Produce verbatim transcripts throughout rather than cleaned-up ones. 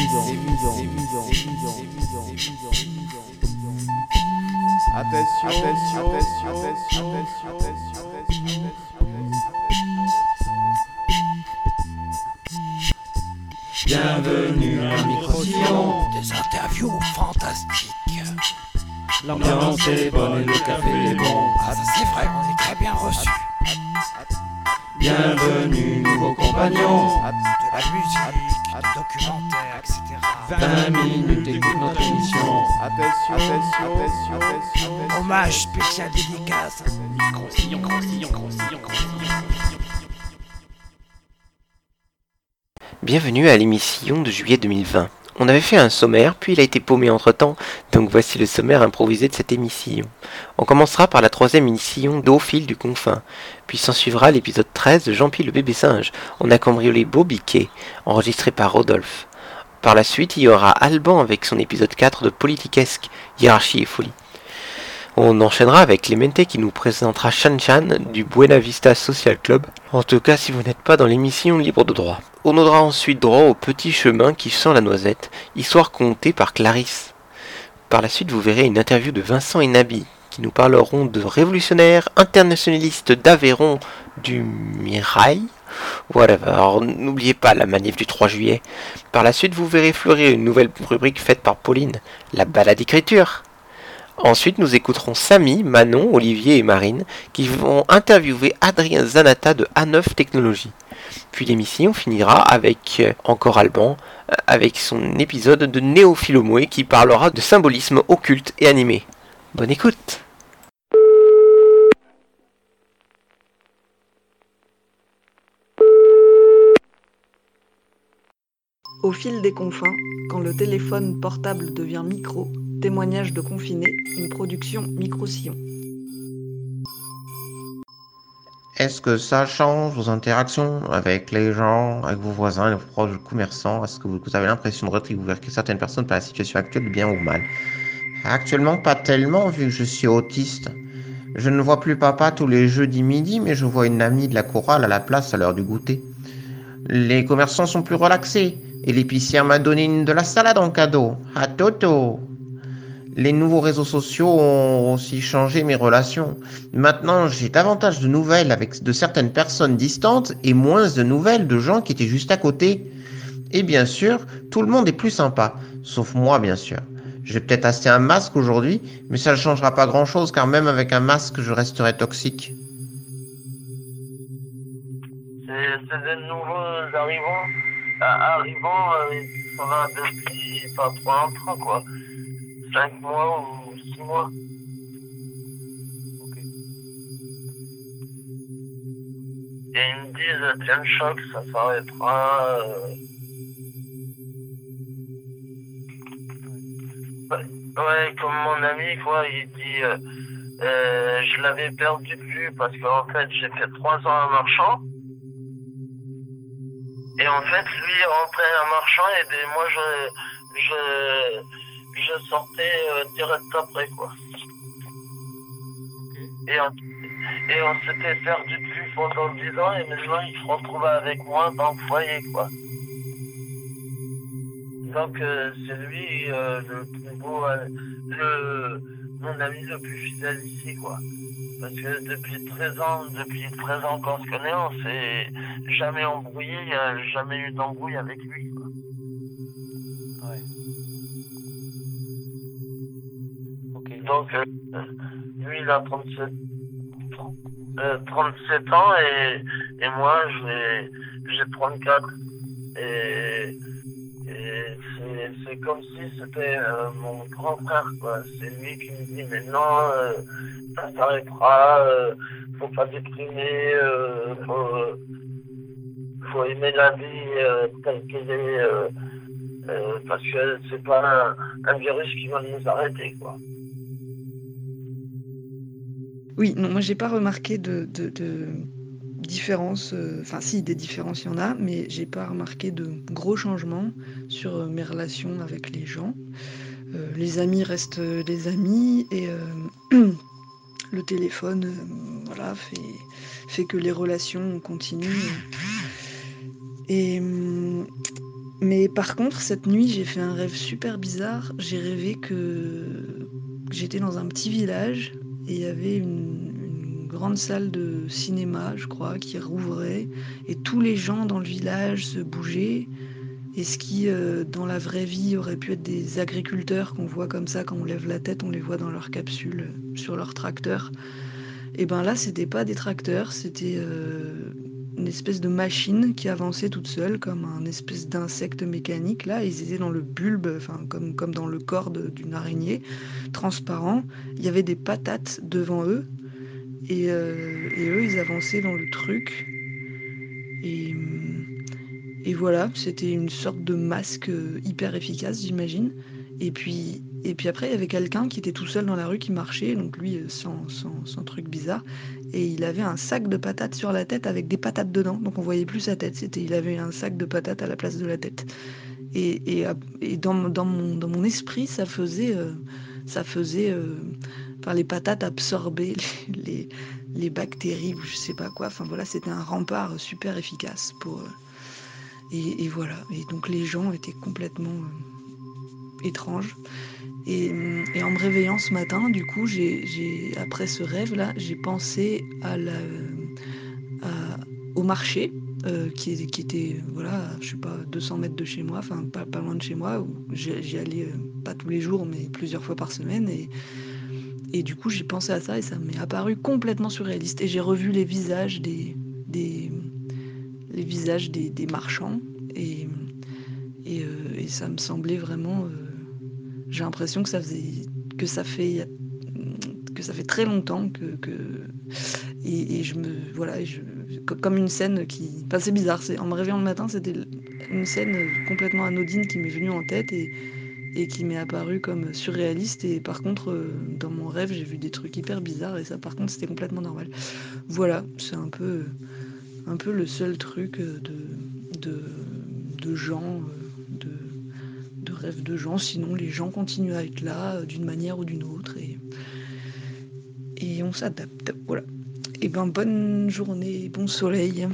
Attention, attention, attention, attention, attention. Bienvenue à Micro-Sillon. Des interviews fantastiques. L'ambiance est bonne et le café est bon. Ah ça c'est vrai, on est très bien reçus. Bienvenue nouveaux compagnons. De la musique, des documentaires, et cetera. vingt minutes écoute notre émission. Attention, attention, attention, attention. Hommage spécial dédicace. Micro-Sillon, Micro-Sillon, Micro-Sillon, Micro-Sillon. Bienvenue à l'émission de juillet deux mille vingt. On avait fait un sommaire, puis il a été paumé entre-temps, donc voici le sommaire improvisé de cette émission. On commencera par la troisième émission d'Au fil du confin, puis s'en suivra l'épisode treize de Jean-Pi le bébé singe. On a cambriolé Beau Biquet, enregistré par Rodolphe. Par la suite, il y aura Alban avec son épisode quatre de Politiquesque, Hiérarchie et Folie. On enchaînera avec Clémente qui nous présentera Chan Chan du Buena Vista Social Club, en tout cas si vous n'êtes pas dans l'émission libre de droit. On aura ensuite droit au petit chemin qui sent la noisette, histoire contée par Clarisse. Par la suite vous verrez une interview de Vincent et Nabi, qui nous parleront de révolutionnaires internationalistes d'Aveyron du Mirail. Whatever, alors n'oubliez pas la manif du trois juillet. Par la suite vous verrez fleurir une nouvelle rubrique faite par Pauline, la balade écriture. Ensuite, nous écouterons Samy, Manon, Olivier et Marine qui vont interviewer Adrien Zanata de A neuf Technologies. Puis l'émission finira avec euh, encore Alban, euh, avec son épisode de Néophilomoé qui parlera de symbolisme occulte et animé. Bonne écoute! Au fil des confins, quand le téléphone portable devient micro, témoignage de confiné, une production Micro-Sillon. Est-ce que ça change vos interactions avec les gens, avec vos voisins, les proches commerçants? Est-ce que vous avez l'impression de retrouver certaines personnes par la situation actuelle, du bien ou mal? Actuellement, pas tellement, vu que je suis autiste. Je ne vois plus papa tous les jeudis midi, mais je vois une amie de la chorale à la place à l'heure du goûter. Les commerçants sont plus relaxés, et l'épicière m'a donné une de la salade en cadeau. À Toto! Les nouveaux réseaux sociaux ont aussi changé mes relations. Maintenant, j'ai davantage de nouvelles avec de certaines personnes distantes et moins de nouvelles de gens qui étaient juste à côté. Et bien sûr, tout le monde est plus sympa, sauf moi bien sûr. Je vais peut-être acheter un masque aujourd'hui, mais ça ne changera pas grand-chose car même avec un masque, je resterai toxique. C'est, c'est des nouveaux arrivants, euh, arrivants, euh, qui sont là depuis pas trop longtemps quoi. cinq mois ou six mois. Ok. Et ils me disent, tiens le choc, ça s'arrêtera. Euh... Ouais, ouais, comme mon ami, quoi, il dit, euh, euh, je l'avais perdu de vue parce qu'en fait, j'ai fait trois ans en marchand. Et en fait, lui, il rentrait en marchand et des, moi, je... je je sortais euh, direct après quoi. Ok. Et on, et on s'était perdu de vue pendant dix ans et maintenant il se retrouve avec moi dans le foyer quoi. Donc euh, c'est lui euh, le plus beau, euh, le, mon ami le plus fidèle ici quoi. Parce que depuis treize ans, depuis treize ans qu'on se connaît, on s'est jamais embrouillé, il n'y a jamais eu d'embrouille avec lui quoi. Ouais. Ok. Donc, euh, lui, il a trente-sept, euh, trente-sept ans et, et moi, j'ai, j'ai trente-quatre. Et, et c'est, c'est comme si c'était euh, mon grand frère, quoi. C'est lui qui me dit, mais non, euh, ça s'arrêtera, euh, faut pas déprimer, euh, faut, faut aimer la vie euh, telle qu'elle est, euh, euh, parce que c'est pas un, un virus qui va nous arrêter, quoi. Oui, non, moi j'ai pas remarqué de, de, de différence, euh, enfin si, des différences il y en a, mais j'ai pas remarqué de gros changements sur euh, mes relations avec les gens. Euh, les amis restent euh, les amis et euh, le téléphone euh, voilà, fait, fait que les relations continuent. Et, euh, Mais par contre, cette nuit, j'ai fait un rêve super bizarre. J'ai rêvé que j'étais dans un petit village et il y avait une, une grande salle de cinéma, je crois, qui rouvrait et tous les gens dans le village se bougeaient. Et ce qui, euh, dans la vraie vie, aurait pu être des agriculteurs qu'on voit comme ça, quand on lève la tête, on les voit dans leur capsule, euh, sur leur tracteur. Et ben là, c'était pas des tracteurs, c'était euh, une espèce de machine qui avançait toute seule, comme un espèce d'insecte mécanique. Là, ils étaient dans le bulbe, enfin comme, comme dans le corps de- d'une araignée, transparent. Il y avait des patates devant eux, et, euh, et eux, ils avançaient dans le truc. Et... Et voilà, c'était une sorte de masque euh, hyper efficace, j'imagine. Et puis, et puis après, il y avait quelqu'un qui était tout seul dans la rue qui marchait, donc lui, euh, sans, sans, sans truc bizarre. Et il avait un sac de patates sur la tête avec des patates dedans, donc on voyait plus sa tête. C'était, il avait un sac de patates à la place de la tête. Et, et, et dans, dans, mon, dans mon esprit, ça faisait, euh, ça faisait, euh, enfin, les patates absorbaient les, les, les bactéries ou je sais pas quoi. Enfin voilà, c'était un rempart super efficace pour. Euh, Et, et voilà, et donc les gens étaient complètement euh, étranges. Et, et en me réveillant ce matin, du coup, j'ai, j'ai, après ce rêve-là, j'ai pensé à la, à- au marché, euh, qui, qui était, voilà, je sais pas, deux cents mètres de chez moi, enfin pas, pas loin de chez moi, où j'y, j'y allais euh, pas tous les jours, mais plusieurs fois par semaine. Et, et du coup, j'ai pensé à ça et ça m'est apparu complètement surréaliste. Et j'ai revu les visages des... des les visages des, des marchands et, et, euh, et ça me semblait vraiment euh, j'ai l'impression que ça faisait que ça fait que ça fait très longtemps que, que et, et je me voilà je, comme une scène qui enfin c'est bizarre, c'est en me réveillant le matin, c'était une scène complètement anodine qui m'est venue en tête et et qui m'est apparue comme surréaliste. Et par contre, euh, dans mon rêve, j'ai vu des trucs hyper bizarres et ça, par contre, c'était complètement normal. Voilà, c'est un peu un peu le seul truc de, de, de gens, de, de rêves de gens. Sinon, les gens continuent à être là d'une manière ou d'une autre et, et on s'adapte. Voilà. Et ben bonne journée, bon soleil.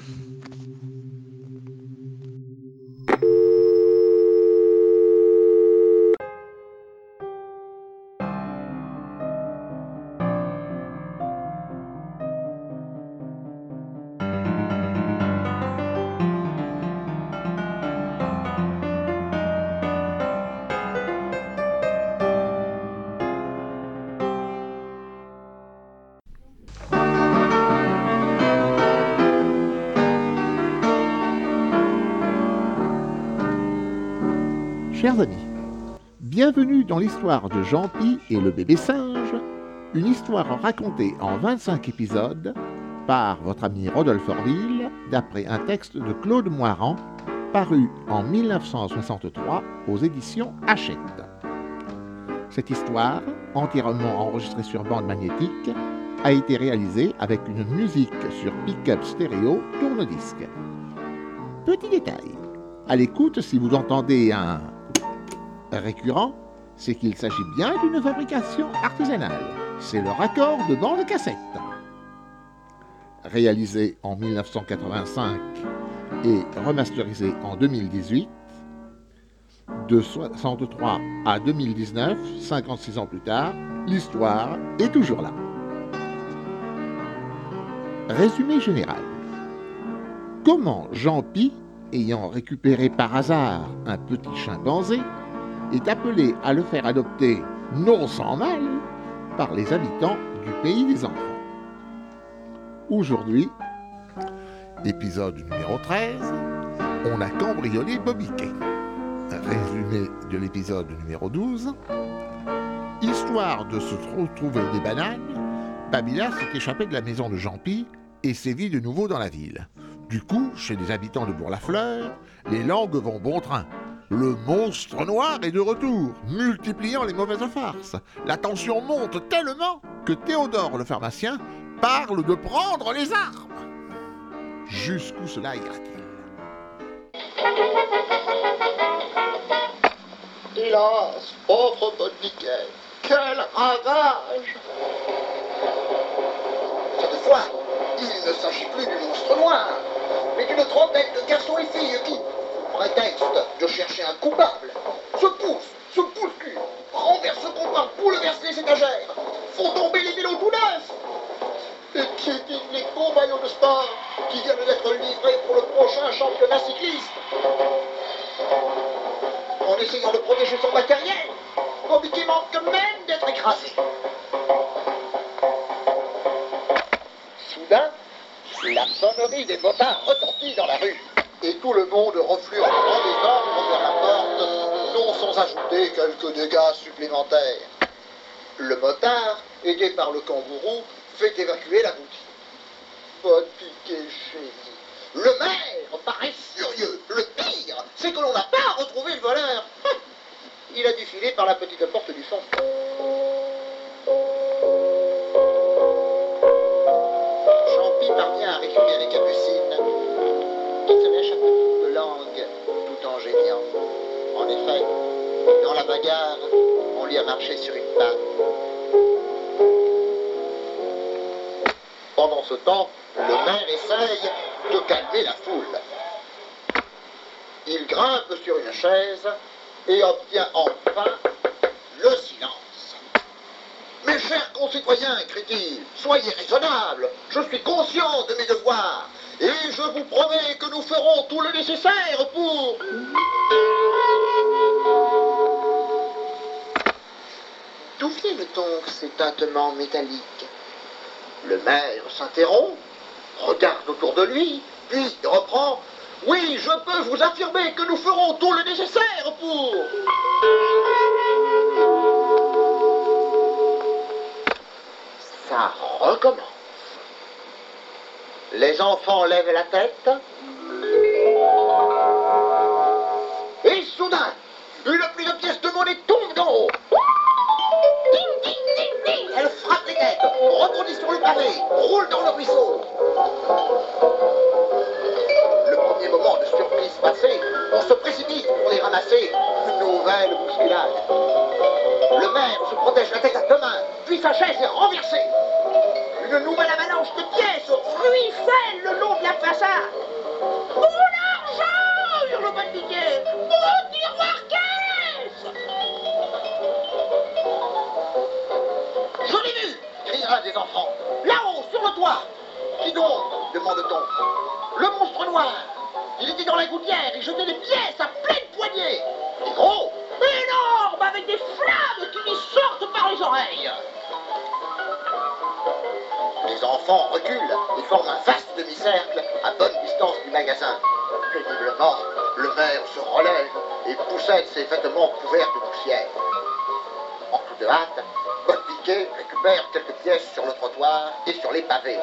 Chers amis, bienvenue dans l'histoire de Jean-Pi et le bébé singe, une histoire racontée en vingt-cinq épisodes par votre ami Rodolphe Orville, d'après un texte de Claude Moirand, paru en mille neuf cent soixante-trois aux éditions Hachette. Cette histoire, entièrement enregistrée sur bande magnétique, a été réalisée avec une musique sur pick-up stéréo tourne-disque. Petit détail, à l'écoute, si vous entendez un récurrent, c'est qu'il s'agit bien d'une fabrication artisanale. C'est le raccord de bande cassette. Réalisé en mille neuf cent quatre-vingt-cinq et remasterisé en deux mille dix-huit, de soixante-trois à deux mille dix-neuf, cinquante-six ans plus tard, l'histoire est toujours là. Résumé général. Comment Jean-Pi, ayant récupéré par hasard un petit chimpanzé, est appelé à le faire adopter, non sans mal, par les habitants du pays des enfants. Aujourd'hui, épisode numéro treize, on a cambriolé Bobby-Kay. Résumé de l'épisode numéro douze, histoire de se retrouver des bananes, Babila s'est échappé de la maison de Jean-Pi et sévit de nouveau dans la ville. Du coup, chez les habitants de Bourg-la-Fleur, les langues vont bon train. Le monstre noir est de retour, multipliant les mauvaises farces. La tension monte tellement que Théodore le pharmacien parle de prendre les armes. Jusqu'où cela ira-t-il ? Hélas, pauvre Bobby-Kay, quel ravage! Cette fois, il ne s'agit plus du monstre noir, mais d'une trentaine de garçons et filles qui, prétexte de chercher un coupable, se pousse, se bouscule, renverse ce comptoir, bouleverse les étagères, font tomber les vélos tout neufs et piétinent les beaux maillots de sport qui viennent d'être livrés pour le prochain championnat cycliste. En essayant de protéger son matériel, Bobby qui manque même d'être écrasé. Soudain, la sonnerie des motards retentit dans la rue et tout le monde reflue en grand désordre vers la porte, non sans ajouter quelques dégâts supplémentaires. Le motard, aidé par le kangourou, fait évacuer la boutique. Bonne piquée chez lui. Le maire paraît furieux. Le pire, c'est que l'on n'a pas retrouvé le voleur. Il a dû filer par la petite porte du fond. Champy parvient à récupérer Capucine, qui se lèche un petit peu de langue, tout en geignant. En effet, dans la bagarre, on lui a marché sur une patte. Pendant ce temps, le maire essaye de calmer la foule. Il grimpe sur une chaise et obtient enfin le silence. Mes chers concitoyens, crie-t-il, soyez raisonnables, je suis conscient de mes devoirs, et je vous promets que nous ferons tout le nécessaire pour... D'où viennent donc ces tintements métalliques? Le maire s'interrompt, regarde autour de lui, puis reprend. Oui, je peux vous affirmer que nous ferons tout le nécessaire pour... Ça recommence. Les enfants lèvent la tête. Et soudain, une pluie de pièces de monnaie tombe d'en haut. Ding, ding, ding, ding. Elle frappe les têtes, rebondit sur le pavé, roule dans le ruisseau. Le premier moment de surprise passé, on se précipite pour les ramasser. Nouvelle bousculade. Le maire se protège la tête à deux mains, puis sa chaise est renversée. Une nouvelle avalanche de pièces ruisselle le long de la façade. Mon argent, hurle le banditier. Mon tiroir caisse. Je l'ai vu, crie un des enfants. Là-haut, sur le toit. Qui donc? Demande-t-on. Le monstre noir. Il était dans la gouttière et jetait des pièces à pleine poignée. Et gros, énorme, avec des flammes qui lui sortent par les oreilles. Les enfants reculent et forment un vaste demi-cercle à bonne distance du magasin. Péniblement, le maire se relève et poussette ses vêtements couverts de poussière. En toute hâte, Botte-Piquet récupère quelques pièces sur le trottoir et sur les pavés.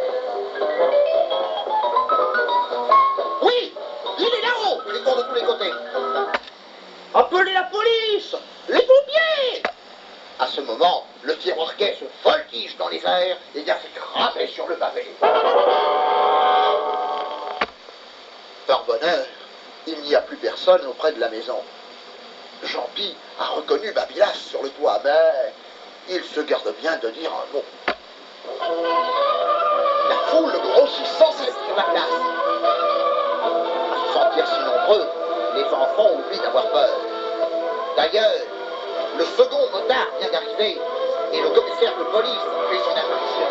Oui, il est là-haut, crie-t-on de tous les côtés. Appelez la police, les pompiers. À ce moment, le tiroir-quai se voltige dans les airs et vient s'écraser sur le pavé. Par bonheur, il n'y a plus personne auprès de la maison. Jean-Pi a reconnu Babylas sur le toit, mais il se garde bien de dire un mot. La foule grossit sans cesse sur la place. À se sentir si nombreux, les enfants oublient d'avoir peur. D'ailleurs, le second motard vient d'arriver et le commissaire de police fait son apparition.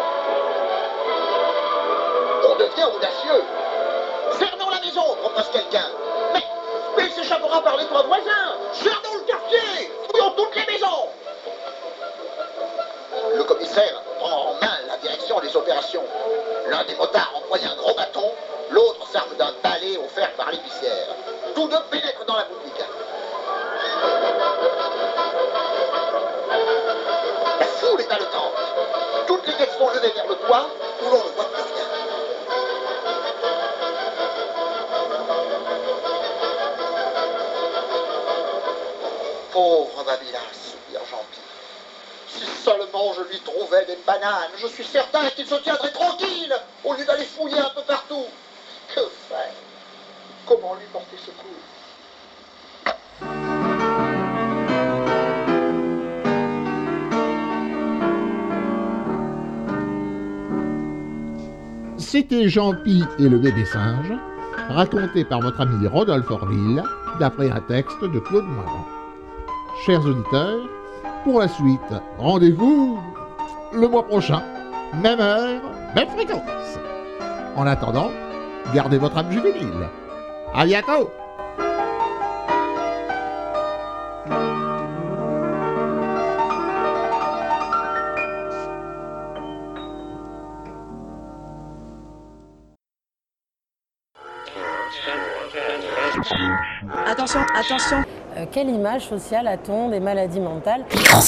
On devient audacieux. Cernons la maison, propose quelqu'un. Mais, mais il s'échappera par les toits voisins. Cernons le quartier. Fouillons toutes les maisons. Le commissaire prend en main la direction des opérations. L'un des motards emploie un gros bâton, l'autre s'arme d'un balai offert par l'épicière. Tous deux pénètrent dans la boutique. La foule est haletante. Toutes les têtes sont levées vers le toit, où l'on ne voit plus rien. Pauvre Babylas, soupire Jean-Pi. Si seulement je lui trouvais des bananes, je suis certain qu'il se tiendrait tranquille, au lieu d'aller fouiller un peu partout. Que faire? Comment lui porter secours? C'était Jean-Pi et le bébé singe, raconté par votre ami Rodolphe Orville, d'après un texte de Claude Moirand. Chers auditeurs, pour la suite, rendez-vous le mois prochain, même heure, même fréquence. En attendant, gardez votre âme juvénile. À bientôt! Attention, attention. Euh, quelle image sociale a-t-on des maladies mentales?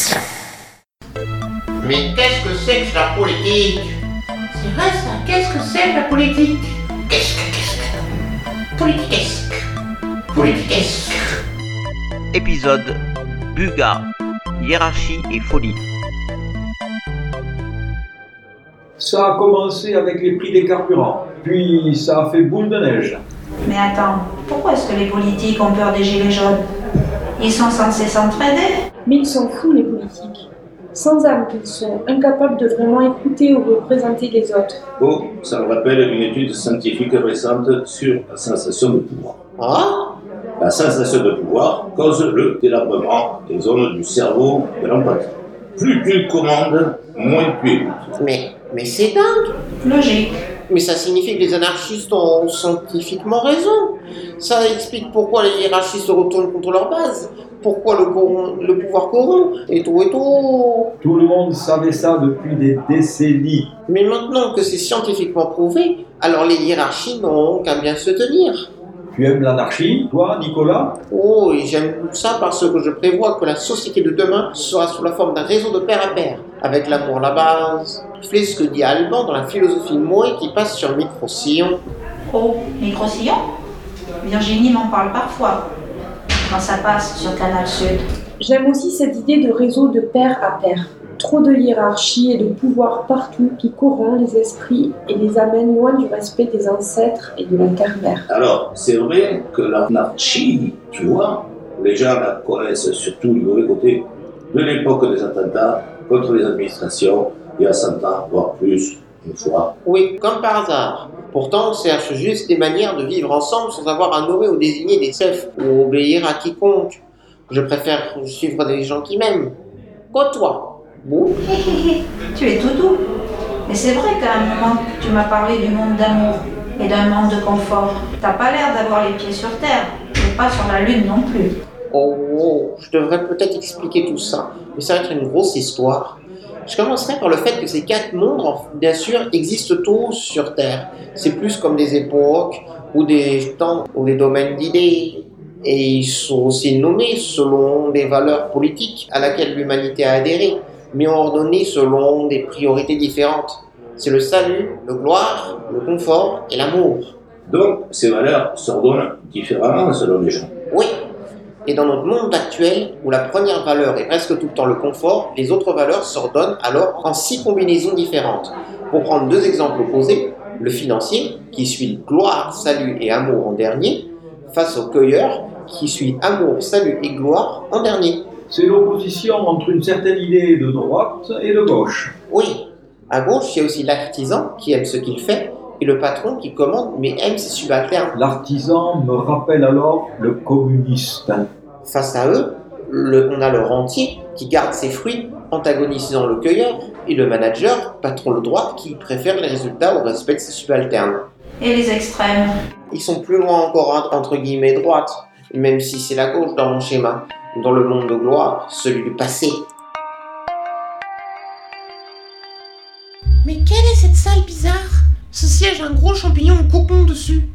Mais qu'est-ce que c'est que la politique? C'est vrai ça, qu'est-ce que c'est que la politique? Qu'est-ce que, qu'est-ce que... Politiquesque. Politiquesque. Épisode Buga, hiérarchie et folie. Ça a commencé avec les prix des carburants, puis ça a fait boule de neige. Mais attends, pourquoi est-ce que les politiques ont peur des gilets jaunes? Ils sont censés s'entraider. Mais ils sont fous les politiques. Sans âme qu'ils sont, incapables de vraiment écouter ou représenter les autres. Oh, ça me rappelle une étude scientifique récente sur la sensation de pouvoir. Ah? La sensation de pouvoir cause le délabrement des zones du cerveau de l'empathie. Plus tu commandes, moins tu écoutes. Mais, mais c'est dingue. Logique. Mais ça signifie que les anarchistes ont scientifiquement raison. Ça explique pourquoi les hiérarchies se retournent contre leur base. Pourquoi le, corrompt, le pouvoir corrompt, et tout et tout. Tout le monde savait ça depuis des décennies. Mais maintenant que c'est scientifiquement prouvé, alors les hiérarchies n'ont qu'à bien se tenir. Tu aimes l'anarchie, toi, Nicolas? Oh, et j'aime ça parce que je prévois que la société de demain sera sous la forme d'un réseau de pair à pair, avec l'amour à la base. Tu fais ce que dit Alban dans la philosophie Moé qui passe sur Micro-Sillon. Oh, Micro-Sillon? Virginie m'en parle parfois, quand ça passe sur Canal Sud. J'aime aussi cette idée de réseau de pair à pair. Trop de hiérarchie et de pouvoir partout qui corrompt les esprits et les amène loin du respect des ancêtres et de la terre-mère. Alors, c'est vrai que l'anarchie, tu vois, les gens la connaissent surtout du mauvais côté, de l'époque des attentats contre les administrations, il y a cent ans, voire plus, une fois. Oui, comme par hasard. Pourtant, on cherche juste des manières de vivre ensemble sans avoir à nommer ou désigner des chefs ou obéir à quiconque. Je préfère suivre des gens qui m'aiment. Quoi, toi? Bon. Tu es tout doux. Mais c'est vrai qu'à un moment, tu m'as parlé du monde d'amour et d'un monde de confort. T'as pas l'air d'avoir les pieds sur terre, mais pas sur la lune non plus. Oh, oh, je devrais peut-être expliquer tout ça, mais ça va être une grosse histoire. Je commencerai par le fait que ces quatre mondes, bien sûr, existent tous sur Terre. C'est plus comme des époques ou des temps ou des domaines d'idées. Et ils sont aussi nommés selon des valeurs politiques à laquelle l'humanité a adhéré, mais ordonnés selon des priorités différentes. C'est le salut, le gloire, le confort et l'amour. Donc, ces valeurs s'ordonnent différemment selon les gens. Oui. Et dans notre monde actuel, où la première valeur est presque tout le temps le confort, les autres valeurs s'ordonnent alors en six combinaisons différentes. Pour prendre deux exemples opposés, le financier, qui suit gloire, salut et amour en dernier, face au cueilleur, qui suit amour, salut et gloire en dernier. C'est l'opposition entre une certaine idée de droite et de gauche. Oui. À gauche, il y a aussi l'artisan, qui aime ce qu'il fait, et le patron qui commande mais aime ses subalternes. L'artisan me rappelle alors le communiste. Face à eux, le, on a le rentier qui garde ses fruits, antagonisant le cueilleur, et le manager, patron de droite, qui préfère les résultats au respect de ses subalternes. Et les extrêmes? Ils sont plus loin encore entre guillemets droite, même si c'est la gauche dans mon schéma, dans le monde de gloire, celui du passé. Mais quelle est cette salle bizarre? Ce siège a un gros champignon au cocon dessus.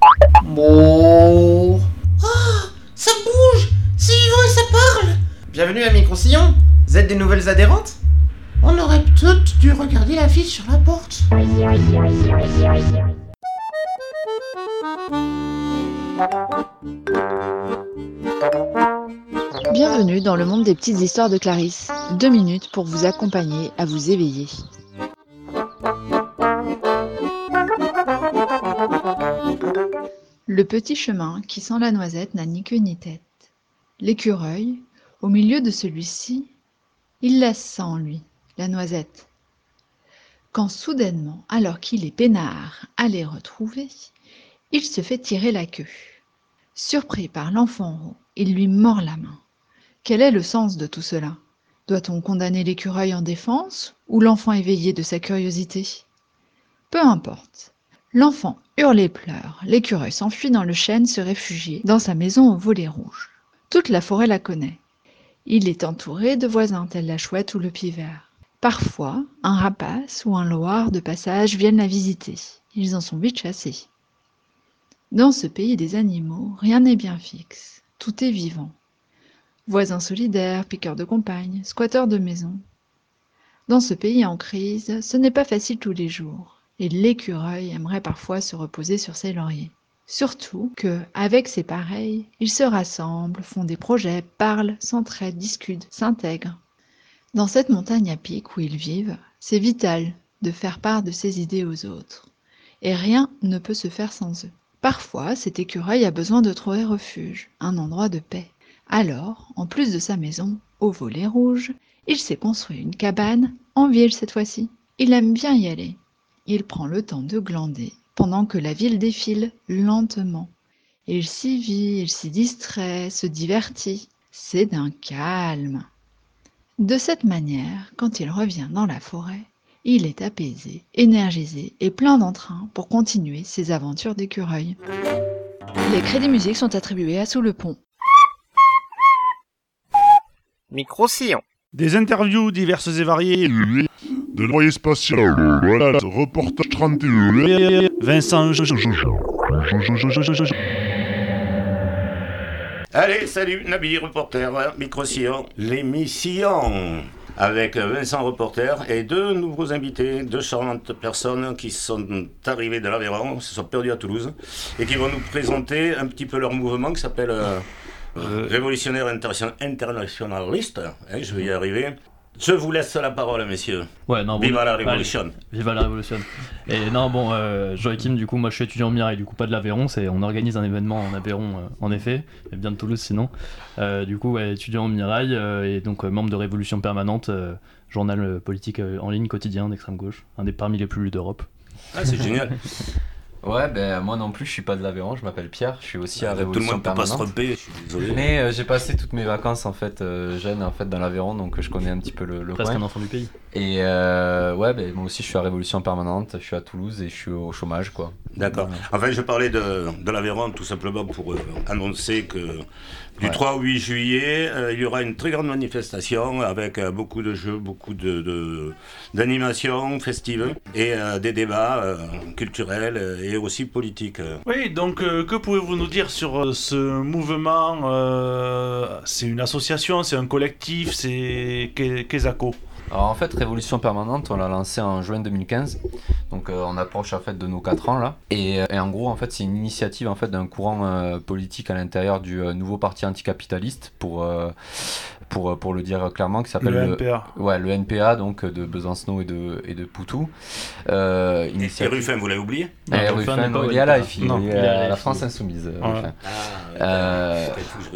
Bon. Oh, ça bouge, c'est vivant et ça parle. Bienvenue à Micro-Sillon. Vous êtes des nouvelles adhérentes? On aurait peut-être dû regarder l'affiche sur la porte. Bienvenue dans le monde des petites histoires de Clarisse. Deux minutes pour vous accompagner à vous éveiller. Le petit chemin qui sent la noisette n'a ni queue ni tête. L'écureuil, au milieu de celui-ci, il laisse ça en lui, la noisette. Quand soudainement, alors qu'il est peinard à les retrouver, il se fait tirer la queue. Surpris par l'enfant roux, il lui mord la main. Quel est le sens de tout cela ? Doit-on condamner l'écureuil en défense ou l'enfant éveillé de sa curiosité ? Peu importe. L'enfant hurle et pleure. L'écureuil s'enfuit dans le chêne se réfugier dans sa maison au volet rouge. Toute la forêt la connaît. Il est entouré de voisins tels la chouette ou le pivert. Parfois, un rapace ou un loir de passage viennent la visiter. Ils en sont vite chassés. Dans ce pays des animaux, rien n'est bien fixe. Tout est vivant. Voisins solidaires, piqueurs de compagne, squatteurs de maisons. Dans ce pays en crise, ce n'est pas facile tous les jours, et l'écureuil aimerait parfois se reposer sur ses lauriers. Surtout que, avec ses pareils, ils se rassemblent, font des projets, parlent, s'entraident, discutent, s'intègrent. Dans cette montagne à pic où ils vivent, c'est vital de faire part de ses idées aux autres, et rien ne peut se faire sans eux. Parfois, cet écureuil a besoin de trouver refuge, un endroit de paix. Alors, en plus de sa maison, au volet rouge, il s'est construit une cabane, en ville cette fois-ci. Il aime bien y aller. Il prend le temps de glander, pendant que la ville défile lentement. Il s'y vit, il s'y distrait, se divertit. C'est d'un calme. De cette manière, quand il revient dans la forêt, il est apaisé, énergisé et plein d'entrain pour continuer ses aventures d'écureuil. Les crédits musique sont attribués à Sous le Pont. Micro-sillon. Des interviews diverses et variées. De l'envoyé spatial. Voilà, reportage trente et un. Vincent. Allez, salut, Nabi, reporter, Micro-sillon, l'émission. Avec Vincent, reporter, et deux nouveaux invités, deux charmantes personnes qui sont arrivées de l'Aveyron, se sont perdues à Toulouse, et qui vont nous présenter un petit peu leur mouvement qui s'appelle euh, euh, Révolutionnaire Internationaliste. Hein, je vais y arriver. Je vous laisse la parole, messieurs. Ouais, non, Viva bon, la Révolution. Allez, viva la Révolution. Et non, bon, euh, Joachim, du coup, moi je suis étudiant en Mirail, du coup pas de l'Aveyron, c'est, on organise un événement en Aveyron, euh, en effet, et bien de Toulouse sinon. Euh, du coup, ouais, étudiant en Mirail, euh, et donc euh, membre de Révolution Permanente, euh, journal euh, politique euh, en ligne quotidien d'extrême gauche, un des parmi les plus lus d'Europe. Ah, c'est génial. Ouais, ben moi non plus, je suis pas de l'Aveyron, je m'appelle Pierre, je suis aussi à Tout Révolution le monde peut pas Permanente. se tromper, je suis désolé. Mais euh, j'ai passé toutes mes vacances en fait euh, jeune en fait dans l'Aveyron, donc je connais un petit peu le, le Presque coin. un enfant du pays. Et euh, ouais, ben moi aussi je suis à Révolution Permanente, je suis à Toulouse et je suis au chômage quoi. D'accord. Enfin, je parlais de, de l'Aveyron tout simplement pour euh, annoncer que du ouais. trois au huit juillet, euh, il y aura une très grande manifestation avec euh, beaucoup de jeux, beaucoup de, de, d'animations festives et euh, des débats euh, culturels et aussi politiques. Oui, donc euh, que pouvez-vous nous dire sur euh, ce mouvement euh, c'est une association, c'est un collectif, c'est Kesako? Alors en fait, Révolution Permanente, on l'a lancé en juin deux mille quinze, donc euh, on approche en fait de nos quatre ans là. Et, et en gros, en fait, c'est une initiative en fait d'un courant euh, politique à l'intérieur du euh, nouveau parti anticapitaliste, pour euh, pour pour le dire clairement, qui s'appelle le N P A. Le, ouais, le N P A, donc de Besancenot et de et de Poutou. Euh, initiative... Et Ruffin, vous l'avez oublié? Non, et Ruffin, Ruffin il est à la F I, il est à la France Insoumise. Ouais. Ah, euh...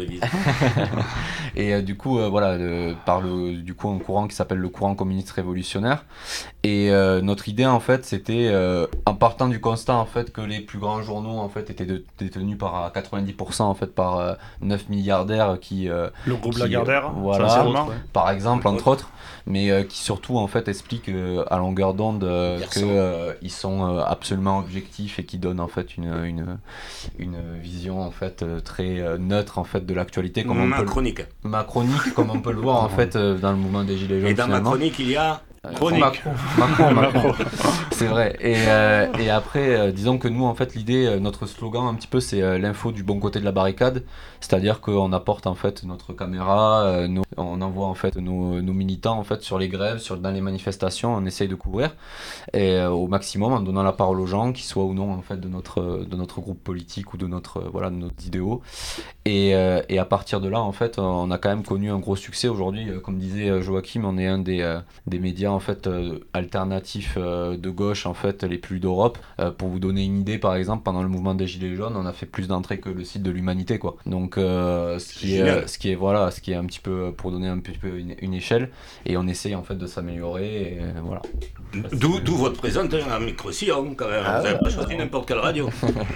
et euh, du coup, euh, voilà, euh, par le du coup un courant qui s'appelle le courant communiste révolutionnaire. Et euh, notre idée en fait c'était euh, en partant du constat en fait que les plus grands journaux en fait étaient de, détenus par à quatre-vingt-dix pour cent en fait par euh, neuf milliardaires qui euh, le groupe qui, Lagardère euh, voilà autres, ouais. par exemple entre autres, mais euh, qui surtout en fait expliquent euh, à longueur d'onde euh, que euh, ils sont euh, absolument objectifs et qui donnent en fait une une une vision en fait euh, très euh, neutre en fait de l'actualité comme macronique on peut le... macronique comme on peut le voir en fait euh, dans le mouvement des gilets jaunes. Et dans finalement. Macronique il y a Chronique. Macron, Macron, Macron. C'est vrai. Et, euh, et après, euh, disons que nous, en fait, l'idée, euh, notre slogan un petit peu, c'est euh, l'info du bon côté de la barricade. C'est-à-dire qu'on apporte en fait notre caméra, euh, nos, on envoie en fait nos, nos militants en fait sur les grèves, sur dans les manifestations, on essaye de couvrir et euh, au maximum en donnant la parole aux gens, qu'ils soient ou non en fait de notre de notre groupe politique ou de notre voilà de nos idéaux. Et, euh, et à partir de là, en fait, on a quand même connu un gros succès aujourd'hui. Comme disait Joachim, on est un des euh, des médias en fait euh, alternatifs euh, de gauche en fait les plus d'Europe. Euh, pour vous donner une idée, par exemple, pendant le mouvement des Gilets jaunes, on a fait plus d'entrées que le site de l'Humanité, quoi. Donc euh, ce qui est, ce qui est voilà, ce qui est un petit peu pour donner un petit peu une, une échelle, et on essaye en fait de s'améliorer. Et, euh, voilà. D'où, d'où votre présence à Micro-Sillon, quand même. Ah, vous n'avez ouais, pas choisi ouais. n'importe quelle radio.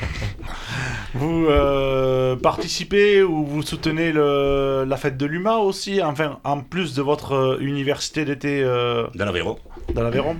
Vous euh, participez ou vous soutenez le, la fête de l'U M A aussi, enfin, en plus de votre euh, université d'été euh, dans l'Aveyron. Dans l'Aveyron.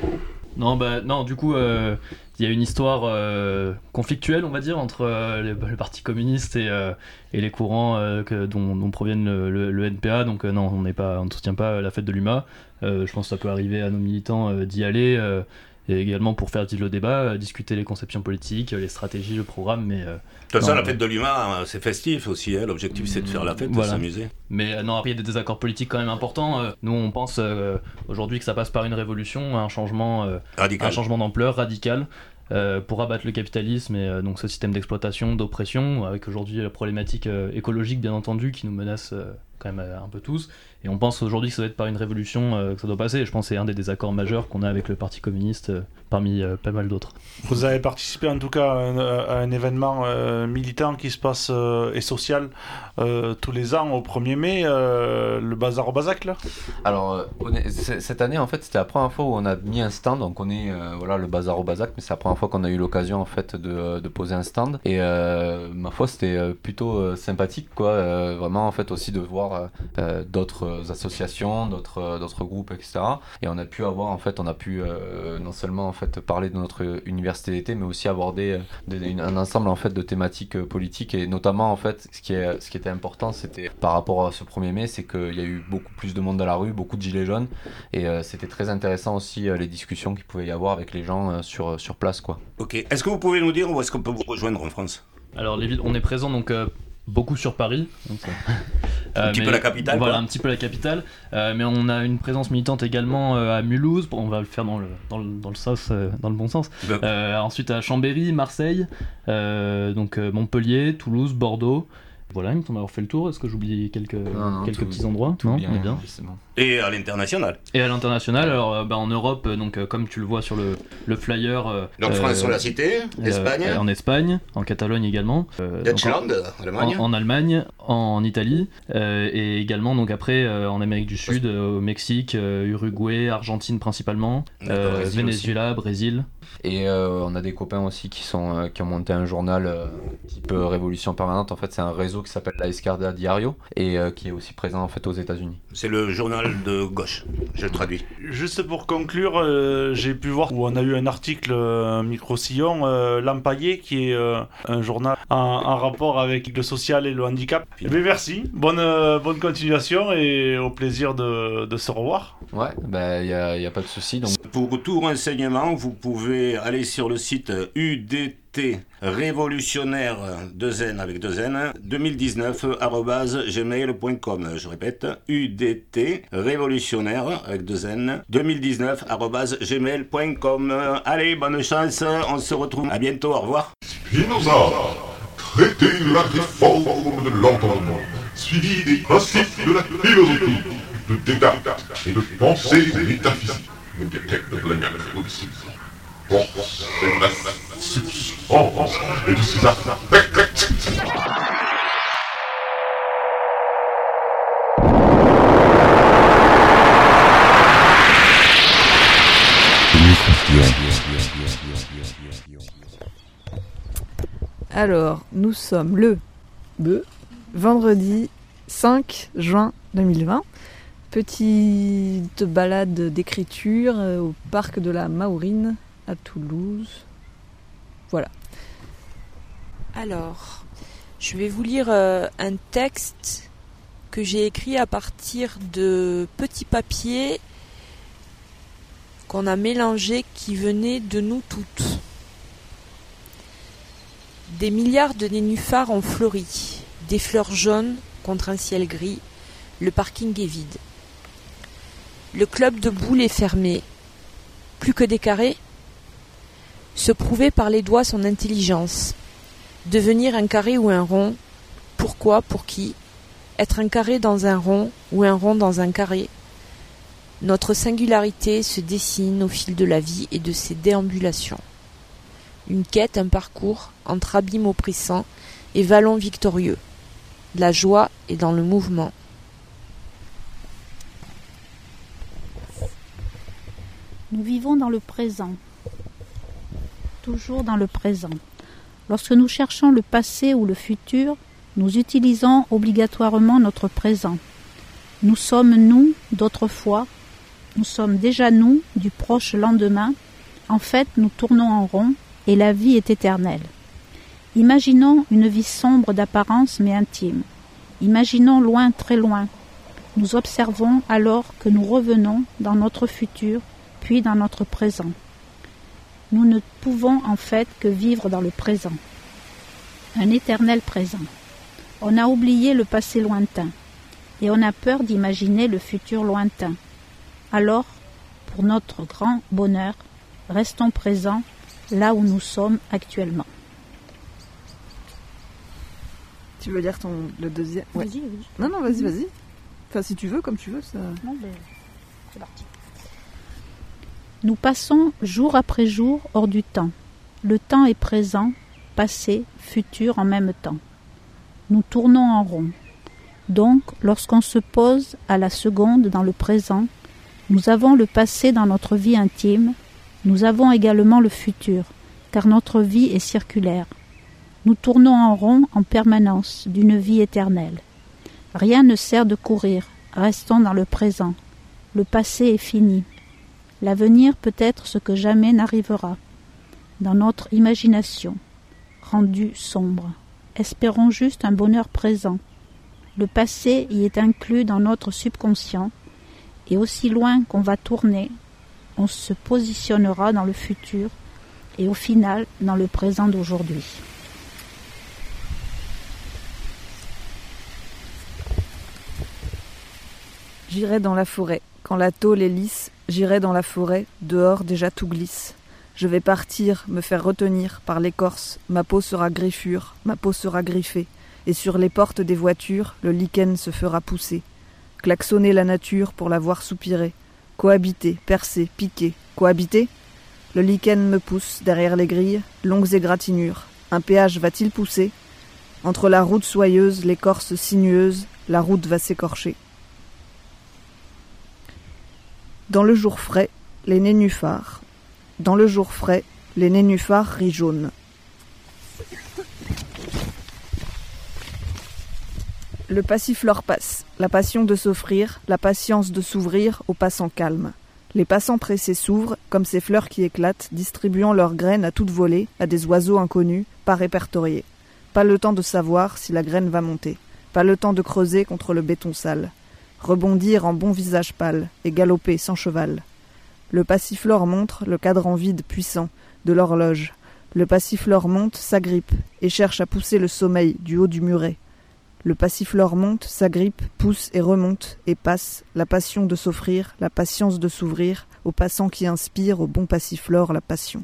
Non, bah, non, du coup, il euh, y a une histoire euh, conflictuelle, on va dire, entre euh, les, le Parti communiste et, euh, et les courants euh, que, dont, dont proviennent le, le, le N P A. Donc, euh, non, on n'est pas, on ne soutient pas la fête de l'U M A. Euh, je pense que ça peut arriver à nos militants euh, d'y aller. Euh, Et également pour faire le débat, euh, discuter les conceptions politiques, les stratégies, le programme, mais... Euh, De toute façon, non, la fête de l'U M A, c'est festif aussi, hein. L'objectif c'est de faire la fête, voilà. de s'amuser. Mais euh, non, après il y a des désaccords politiques quand même importants. Euh, nous on pense euh, aujourd'hui que ça passe par une révolution, un changement, euh, un changement d'ampleur radical. Euh, pour abattre le capitalisme et euh, donc ce système d'exploitation, d'oppression, avec aujourd'hui la problématique euh, écologique bien entendu qui nous menace euh, quand même euh, un peu tous. Et on pense aujourd'hui que ça doit être par une révolution euh, que ça doit passer. Et je pense que c'est un des désaccords majeurs qu'on a avec le Parti communiste euh, parmi euh, pas mal d'autres. Vous avez participé en tout cas à un, à un événement euh, militant qui se passe euh, et social euh, tous les ans au premier mai, euh, le Bazar au Bazac là. Alors euh, on est, cette année en fait c'était la première fois où on a mis un stand, donc on est euh, voilà le Bazar au Bazac, mais c'est la première fois qu'on a eu l'occasion en fait de, de poser un stand, et euh, ma foi c'était euh, plutôt euh, sympathique quoi, euh, vraiment en fait aussi de voir euh, d'autres associations, d'autres d'autres groupes, et cetera. Et on a pu avoir en fait on a pu euh, non seulement en fait parler de notre université d'été, mais aussi aborder euh, de, une, un ensemble en fait de thématiques euh, politiques, et notamment en fait ce qui est ce qui était important, c'était par rapport à ce premier mai, c'est qu'il y a eu beaucoup plus de monde dans la rue, beaucoup de gilets jaunes, et euh, c'était très intéressant aussi euh, les discussions qu'il pouvait y avoir avec les gens euh, sur sur place quoi. Ok. Est-ce que vous pouvez nous dire où est-ce qu'on peut vous rejoindre en France? Alors les villes, on est présent donc euh, beaucoup sur Paris. Donc, euh, un petit mais, peu la capitale. Voilà, quoi. un petit peu la capitale. Euh, mais on a une présence militante également euh, à Mulhouse. Bon, on va le faire dans le, dans le, dans le, sens, euh, dans le bon sens. Ben. Euh, ensuite à Chambéry, Marseille, euh, donc euh, Montpellier, Toulouse, Bordeaux. Voilà, il me semble avoir fait le tour. Est-ce que j'oublie quelques, non, non, quelques tout, petits endroits? tout Non, bien, on est bien. C'est bon. Et à l'international. Et à l'international, alors euh, bah, en Europe, euh, donc euh, comme tu le vois sur le, le flyer. Euh, Donc France sur la cité, Espagne. Euh, en Espagne, en Catalogne également. Euh, Deutschland, en, Allemagne. En, en Allemagne, en Italie, euh, et également donc après euh, en Amérique du Sud, euh, au Mexique, euh, Uruguay, Argentine principalement, euh, Brésil Venezuela, aussi. Brésil. Et euh, on a des copains aussi qui sont euh, qui ont monté un journal euh, type euh, Révolution Permanente. En fait, c'est un réseau qui s'appelle La Escarda Diario, et euh, qui est aussi présent en fait aux États-Unis. C'est le journal de gauche. Je le traduis. Juste pour conclure, euh, j'ai pu voir où on a eu un article euh, Micro-Sillon, euh, L'Empaillé, qui est euh, un journal en, en rapport avec le social et le handicap. Eh bien, merci, bonne, euh, bonne continuation et au plaisir de, de se revoir. Ouais, il bah, n'y a, y a pas de souci. Donc... Pour tout renseignement, vous pouvez aller sur le site U D T révolutionnaire deux N avec deux N deux mille dix-neuf arobase gmail point com. Je répète, U D T révolutionnaire avec deux N deux mille dix-neuf arobase gmail point com. Allez, bonne chance, on se retrouve à bientôt, au revoir. Spinoza, traité de la réforme de l'entendement, suivi des principes de la philosophie, de Descartes et de pensée métaphysique, me détecte de la métaphysique. Force et la substance et de ses affects. Alors, nous sommes le le vendredi cinq juin deux mille vingt. Petite balade d'écriture au parc de la Mahourine à Toulouse. Voilà. Alors, je vais vous lire euh, un texte que j'ai écrit à partir de petits papiers qu'on a mélangés qui venaient de nous toutes. Des milliards de nénuphars ont fleuri, des fleurs jaunes contre un ciel gris, le parking est vide. Le club de boules est fermé. Plus que des carrés. Se prouver par les doigts son intelligence. Devenir un carré ou un rond. Pourquoi, pour qui? Être un carré dans un rond ou un rond dans un carré. Notre singularité se dessine au fil de la vie et de ses déambulations. Une quête, un parcours, entre abîmes oppressants et vallons victorieux. La joie est dans le mouvement. Nous vivons dans le présent, toujours dans le présent. Lorsque nous cherchons le passé ou le futur, nous utilisons obligatoirement notre présent. Nous sommes nous d'autrefois, nous sommes déjà nous du proche lendemain. En fait, nous tournons en rond et la vie est éternelle. Imaginons une vie sombre d'apparence mais intime. Imaginons loin, très loin. Nous observons alors que nous revenons dans notre futur, puis dans notre présent. Nous ne pouvons en fait que vivre dans le présent. Un éternel présent. On a oublié le passé lointain et on a peur d'imaginer le futur lointain. Alors, pour notre grand bonheur, restons présents là où nous sommes actuellement. Tu veux lire ton, le deuxième ouais. Vas-y, oui. Non, non, vas-y, vas-y. Enfin, si tu veux, comme tu veux. Ça... Non, mais c'est parti. Nous passons jour après jour hors du temps. Le temps est présent, passé, futur en même temps. Nous tournons en rond. Donc, lorsqu'on se pose à la seconde dans le présent, nous avons le passé dans notre vie intime, nous avons également le futur, car notre vie est circulaire. Nous tournons en rond en permanence d'une vie éternelle. Rien ne sert de courir, restons dans le présent. Le passé est fini. L'avenir peut être ce que jamais n'arrivera. Dans notre imagination, rendue sombre, espérons juste un bonheur présent. Le passé y est inclus dans notre subconscient, et aussi loin qu'on va tourner, on se positionnera dans le futur, et au final dans le présent d'aujourd'hui. J'irai dans la forêt. Quand la tôle est lisse, j'irai dans la forêt, dehors déjà tout glisse. Je vais partir, me faire retenir par l'écorce, ma peau sera griffure, ma peau sera griffée, et sur les portes des voitures, le lichen se fera pousser. Klaxonner la nature pour la voir soupirer. Cohabiter, percer, piquer, cohabiter? Le lichen me pousse derrière les grilles, longues égratignures. Un péage va-t-il pousser? Entre la route soyeuse, l'écorce sinueuse, la route va s'écorcher. Dans le jour frais, les nénuphars. Dans le jour frais, les nénuphars rient jaunes. Le passiflore passe, la passion de s'offrir, la patience de s'ouvrir aux passants calmes. Les passants pressés s'ouvrent, comme ces fleurs qui éclatent, distribuant leurs graines à toute volée, à des oiseaux inconnus, pas répertoriés. Pas le temps de savoir si la graine va monter. Pas le temps de creuser contre le béton sale. Rebondir en bon visage pâle, et galoper sans cheval. Le passiflore montre le cadran vide puissant de l'horloge. Le passiflore monte, s'agrippe, et cherche à pousser le sommeil du haut du muret. Le passiflore monte, s'agrippe, pousse et remonte, et passe, la passion de s'offrir, la patience de s'ouvrir, aux passants qui inspirent au bon passiflore la passion.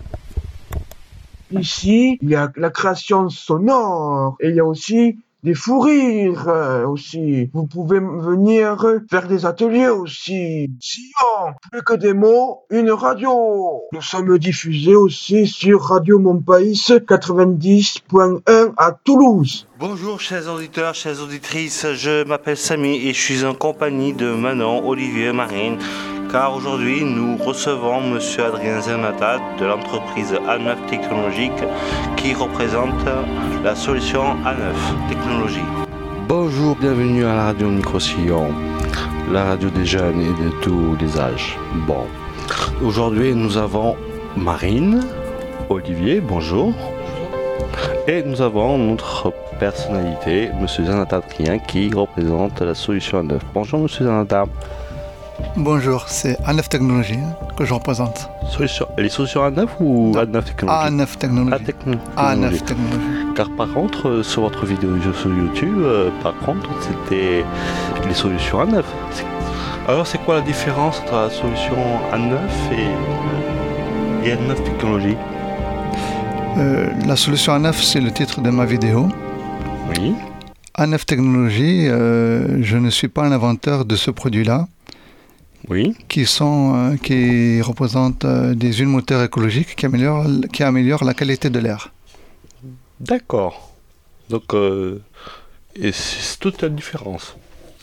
Ici, il y a la création sonore, et il y a aussi des fous rires euh, aussi. Vous pouvez venir faire des ateliers aussi. Sinon, plus que des mots, une radio. Nous sommes diffusés aussi sur Radio Montpaïs quatre-vingt-dix point un à Toulouse. Bonjour chers auditeurs, chères auditrices, je m'appelle Samy et je suis en compagnie de Manon, Olivier, Marine, car aujourd'hui nous recevons monsieur Adrien Zernata de l'entreprise A neuf Technologique qui représente la solution A neuf Technologies. Bonjour, bienvenue à la radio Micro-Sillon, la radio des jeunes et de tous les âges. Bon, aujourd'hui nous avons Marine, Olivier, bonjour. Et nous avons notre personnalité, monsieur Zernata Adrien, qui représente la solution A neuf. Bonjour monsieur Zernata. Bonjour, c'est A neuf Technologies que je représente. Solution, les solutions A neuf ou A neuf Technologies? A neuf Technologies. A neuf Technologies. Car par contre, euh, sur votre vidéo sur YouTube, euh, par contre, c'était les solutions A neuf. C'est... Alors, c'est quoi la différence entre la solution A neuf et, et A neuf Technologies? euh, La solution A neuf, c'est le titre de ma vidéo. Oui. A neuf Technologies, euh, je ne suis pas un inventeur de ce produit-là, Oui. Qui, sont, euh, qui représentent euh, des huiles moteurs écologiques qui améliorent, qui améliorent la qualité de l'air. D'accord. Donc, euh, et c'est toute la différence.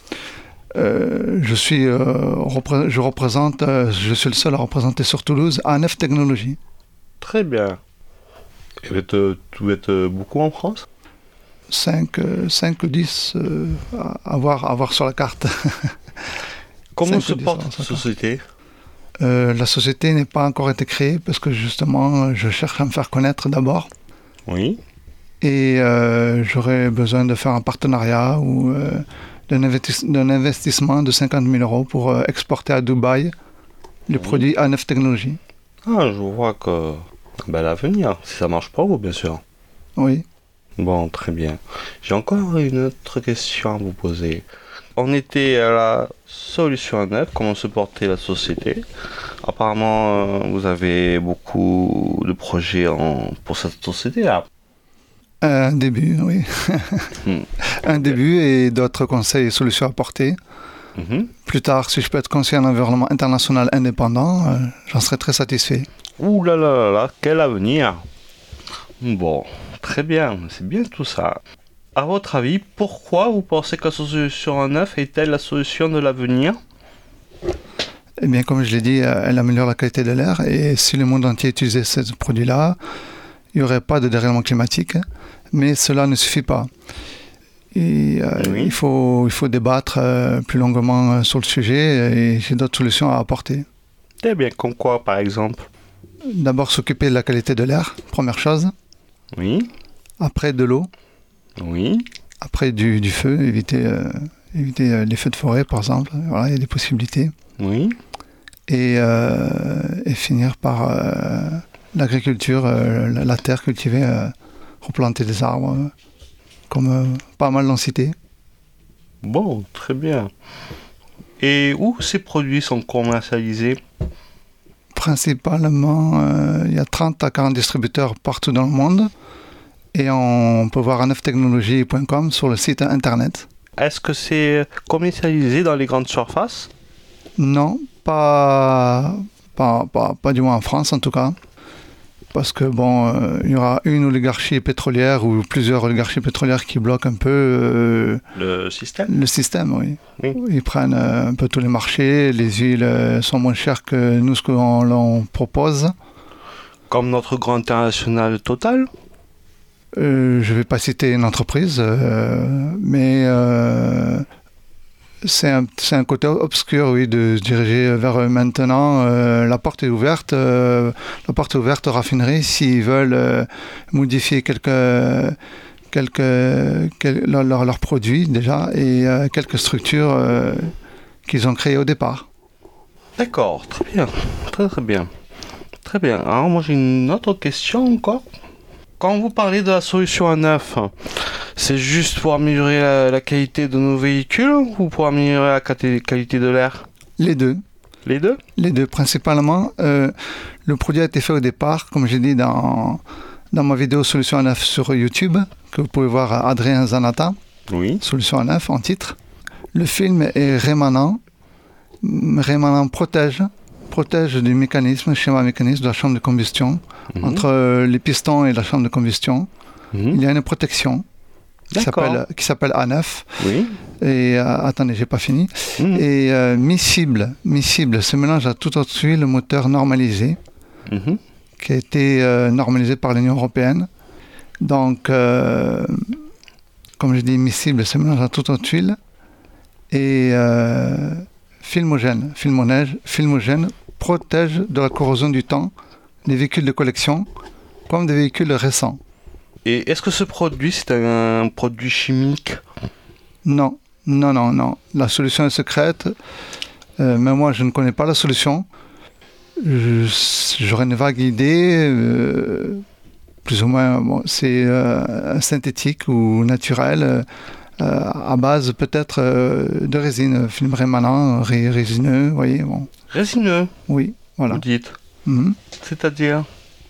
Euh, je suis, euh, repré- je représente, euh, je suis le seul à représenter sur Toulouse A neuf Technologies. Très bien. Et vous êtes, euh, vous êtes euh, beaucoup en France ? cinq ou dix euh, à, voir, à voir sur la carte. Comment se porte cette société ? euh, La société n'est pas encore été créée parce que justement, je cherche à me faire connaître d'abord. Oui. Et euh, j'aurais besoin de faire un partenariat ou euh, d'un, investis- d'un investissement de cinquante mille euros pour euh, exporter à Dubaï les oui. produits A neuf Technologies. Ah, je vois que ben, l'avenir, si ça marche pour vous, bien sûr. Oui. Bon, très bien. J'ai encore une autre question à vous poser. On était à la solution A neuf, comment se portait la société. Apparemment, euh, vous avez beaucoup de projets en... pour cette société-là. Un début, oui. hmm. Un début et d'autres conseils et solutions à apporter. Mm-hmm. Plus tard, si je peux être conseiller en environnement international indépendant, euh, j'en serais très satisfait. Ouh là là là là, quel avenir! Bon, très bien, c'est bien tout ça. À votre avis, pourquoi vous pensez que la solution A neuf est-elle la solution de l'avenir ? Eh bien, comme je l'ai dit, elle améliore la qualité de l'air et si le monde entier utilisait ce produit-là, il n'y aurait pas de dérèglement climatique, mais cela ne suffit pas. Et, euh, oui. il, faut, il faut débattre euh, plus longuement euh, sur le sujet et j'ai d'autres solutions à apporter. Très bien, comme quoi par exemple ? D'abord s'occuper de la qualité de l'air, première chose. Oui. Après de l'eau. Oui. Après du, du feu, éviter, euh, éviter euh, les feux de forêt par exemple. Voilà, il y a des possibilités. Oui. Et, euh, et finir par euh, l'agriculture, euh, la, la terre cultivée, euh, replanter des arbres, euh, comme euh, pas mal l'ont cité. Bon, très bien. Et où ces produits sont commercialisés ? Principalement, euh, il y a trente à quarante distributeurs partout dans le monde. Et on peut voir a neuf technologies point com sur le site internet. Est-ce que c'est commercialisé dans les grandes surfaces ? Non, pas, pas, pas, pas du moins en France en tout cas. Parce que bon, euh, il y aura une oligarchie pétrolière ou plusieurs oligarchies pétrolières qui bloquent un peu euh, le système. Le système, oui. oui. Ils prennent euh, un peu tous les marchés. Les huiles euh, sont moins chères que nous ce qu'on l'on propose. Comme notre grand international Total. Euh, je ne vais pas citer une entreprise, euh, mais euh, c'est, un, c'est un côté obscur, oui, de se diriger vers eux maintenant. Euh, la porte est ouverte, euh, la porte est ouverte aux raffineries s'ils veulent euh, modifier quelques, quelques, quelques leurs leur, leur produits déjà et euh, quelques structures euh, qu'ils ont créées au départ. D'accord, très bien, très très bien, très bien. Alors moi j'ai une autre question encore. Quand vous parlez de la solution A neuf, c'est juste pour améliorer la, la qualité de nos véhicules ou pour améliorer la qualité de l'air ? Les deux. Les deux ? Les deux, principalement. Euh, le produit a été fait au départ, comme j'ai dit dans, dans ma vidéo Solution A neuf sur YouTube, que vous pouvez voir Adrien Zanata. Oui. Solution A neuf en titre. Le film est rémanent. Rémanent protège. protège du mécanisme, schéma mécanisme de la chambre de combustion. Mmh. Entre euh, les pistons et la chambre de combustion, mmh. il y a une protection qui s'appelle, qui s'appelle A neuf. Oui. Et euh, attendez, j'ai pas fini. Mmh. Et euh, miscible, miscible se mélange à toute autre huile moteur normalisé, mmh. qui a été euh, normalisé par l'Union européenne. Donc, euh, comme je dis, miscible se mélange à toute autre huile. Et euh, filmogène, filmogène, filmogène protège de la corrosion du temps les véhicules de collection comme des véhicules récents. Et est-ce que ce produit, c'est un produit chimique ? Non, non, non, non. La solution est secrète, euh, mais moi je ne connais pas la solution. Je, j'aurais une vague idée, euh, plus ou moins, bon, c'est euh, synthétique ou naturel, euh, à base peut-être euh, de résine, film rémanent, ré, résineux, vous voyez. Bon. Résineux ? Oui, voilà. Vous dites ? Mm-hmm. C'est-à-dire ?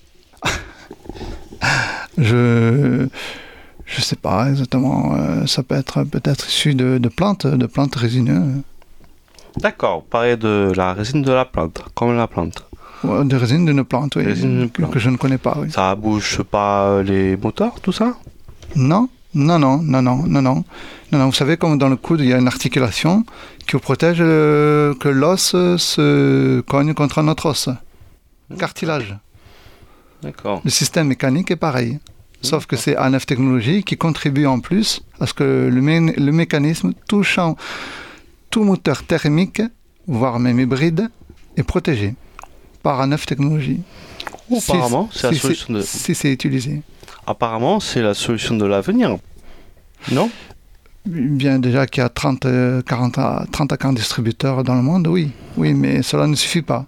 Je je sais pas exactement. Euh, ça peut être peut-être issu de, de plantes, de plantes résineuses. D'accord, vous parlez de la résine de la plante, comme la plante. Ouais, de résine d'une plante, oui, Résine d'une que, plante. que je ne connais pas, oui. Ça bouche pas les moteurs, tout ça? Non, non, non, non, non, non, non. Non, non, vous savez, comme dans le coude, il y a une articulation qui vous protège euh, que l'os se cogne contre notre os. Cartilage. D'accord. Le système mécanique est pareil. Sauf que c'est A neuf Technologies qui contribue en plus à ce que le, mé- le mécanisme touchant tout moteur thermique, voire même hybride, est protégé par A neuf Technologies. Apparemment, Si- c'est la si solution de... Si c'est utilisé. Apparemment, c'est la solution de l'avenir. Non? Bien déjà qu'il y a trente, euh, quarante à, trente à quarante distributeurs dans le monde, oui. Oui, mais cela ne suffit pas.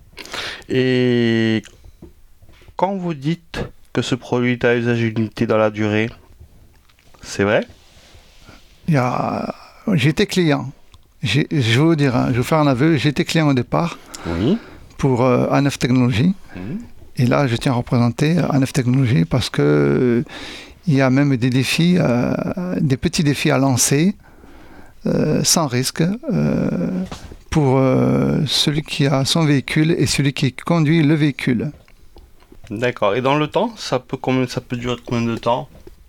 Et quand vous dites que ce produit est à usage limité dans la durée, c'est vrai? Il y a... J'étais client. J'ai- Je vais vous dire, hein, je vais vous faire un aveu, j'étais client au départ Oui. pour euh, A neuf Technologies. Mhm. Et là, je tiens à représenter A neuf Technologies parce que euh, il y a même des défis, euh, des petits défis à lancer, euh, sans risque, euh, pour euh, celui qui a son véhicule et celui qui conduit le véhicule. D'accord. Et dans le temps, ça peut, combien, ça peut durer combien de temps?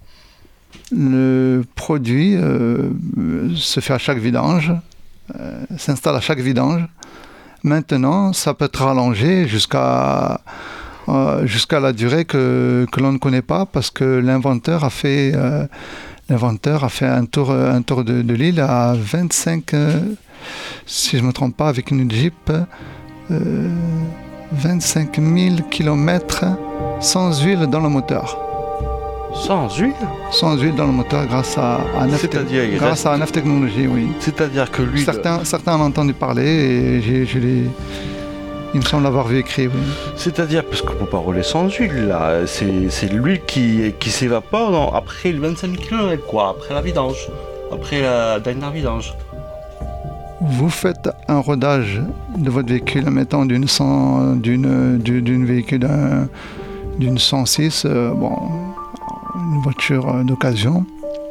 Le produit euh, se fait à chaque vidange, euh, s'installe à chaque vidange. Maintenant, ça peut être rallongé jusqu'à euh, jusqu'à la durée que, que l'on ne connaît pas parce que l'inventeur a fait euh, l'inventeur a fait un tour un tour de, de l'île à vingt-cinq, euh, si je me trompe pas, avec une Jeep, euh, vingt-cinq mille kilomètres sans huile dans le moteur. Sans huile? Sans huile dans le moteur grâce à, à neuf C'est-à-dire, il grâce reste- à A neuf Technologies, oui. C'est-à-dire que l'huile... Certains, certains en ont entendu parler et j'ai, je l'ai- il me semble l'avoir vu écrit, oui. C'est-à-dire, parce que vous parlez sans huile, là, c'est, c'est l'huile qui, qui s'évapore dans- après le vingt-cinq mille kilomètres, quoi, après la vidange, après la dernière vidange. Vous faites un rodage de votre véhicule, mettons d'une cent, d'une, du- d'une véhicule d'un- d'une cent six, euh, bon, une voiture euh, d'occasion.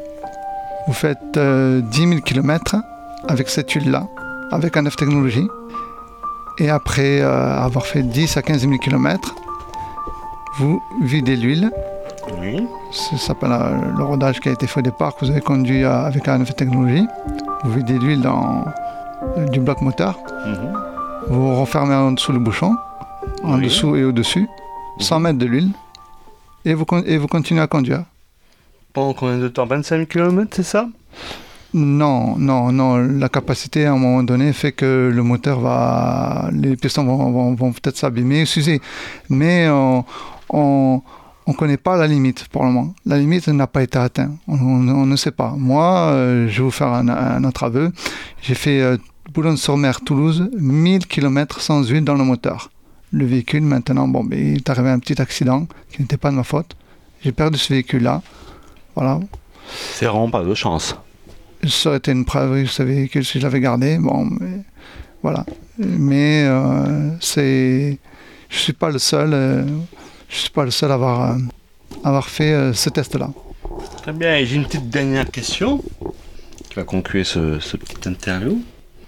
Vous faites euh, dix mille kilomètres avec cette huile-là, avec A neuf Technologies. Et après euh, avoir fait dix à quinze mille kilomètres, vous videz l'huile. Oui. Ça s'appelle euh, le rodage qui a été fait au départ, que vous avez conduit euh, avec A neuf Technologies. Vous videz l'huile dans, euh, du bloc moteur. Mhm. Vous refermez en dessous le bouchon, en Oui. dessous et au-dessus, cent mètres de l'huile. Et vous, con- et vous continuez à conduire. Pendant combien de temps? vingt-cinq mille kilomètres, c'est ça? Non, non, non. La capacité, à un moment donné, fait que le moteur va... Les pistons vont, vont- vont peut-être s'abîmer, s'user. Mais on on, on connaît pas la limite pour le moment. La limite n'a pas été atteinte. On, on- on ne sait pas. Moi, euh, je vais vous faire un, un autre aveu. J'ai fait euh, Boulogne-sur-Mer, Toulouse, mille kilomètres sans huile dans le moteur. Le véhicule, maintenant, bon, ben, il est arrivé un petit accident qui n'était pas de ma faute. J'ai perdu ce véhicule-là. Voilà. C'est vraiment pas de chance. Ça aurait été une preuve, ce véhicule, si je l'avais gardé. Bon, mais, voilà. Mais euh, c'est... Je suis pas le seul... euh, je suis pas le seul à avoir, euh, avoir fait euh, ce test-là. Très bien, et j'ai une petite dernière question qui va conclure ce, ce petit interview.